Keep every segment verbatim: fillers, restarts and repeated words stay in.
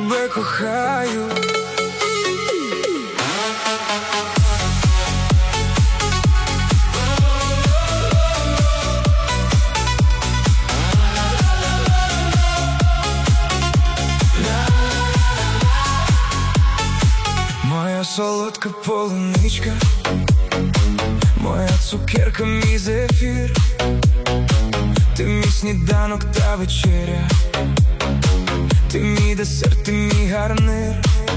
тебе кохаю. Моя солодка полуничка, моя цукерка, мій зефір. Ти мій сніданок та вечеря, ти мій десерт, ти мій гарнир.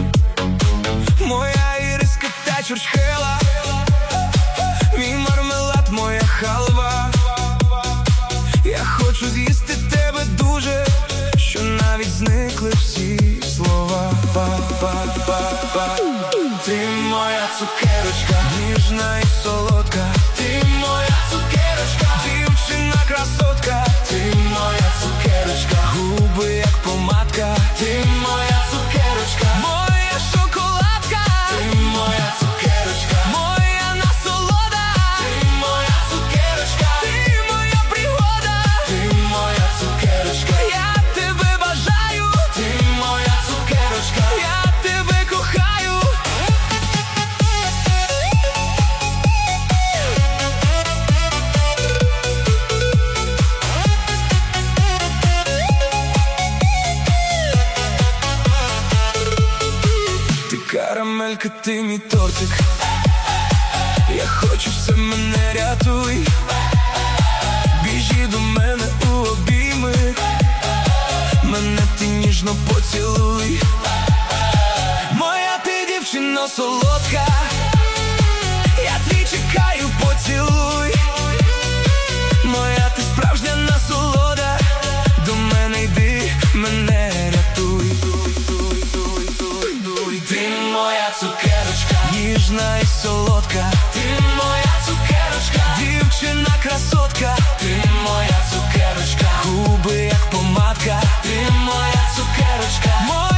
Моя іриска та чурчхела, мій мармелад, моя халва. Я хочу з'їсти тебе дуже, що навіть зникли всі слова. Па-па-па-па. Ти моя цукерочка, ніжна і солодка. Ти моя цукерочка, дівчина красотка. Ти моя цукерочка, губи як помадка. Ти моя цукерочка, моя шоколадка. Ти моя цукерочка, моя насолода. Ти моя цукерочка, ти моя пригода. Ти моя цукерочка, я тебе бажаю. Ти моя цукерочка, я тебе кохаю. Карамелька, ти мій тортик, я хочу, все мене рятуй. Біжи до мене у обійми, мене ти ніжно поцілуй. Моя ти дівчино солодка, я твій чекаю поцілуй. Моя ти справжня насолода, до мене йди, мене рятуй. Ти моя цукерочка, ніжна і солодка. Ти моя цукерочка, дівчина красотка. Ти моя цукерочка, губи як помадка. Ти моя цукерочка.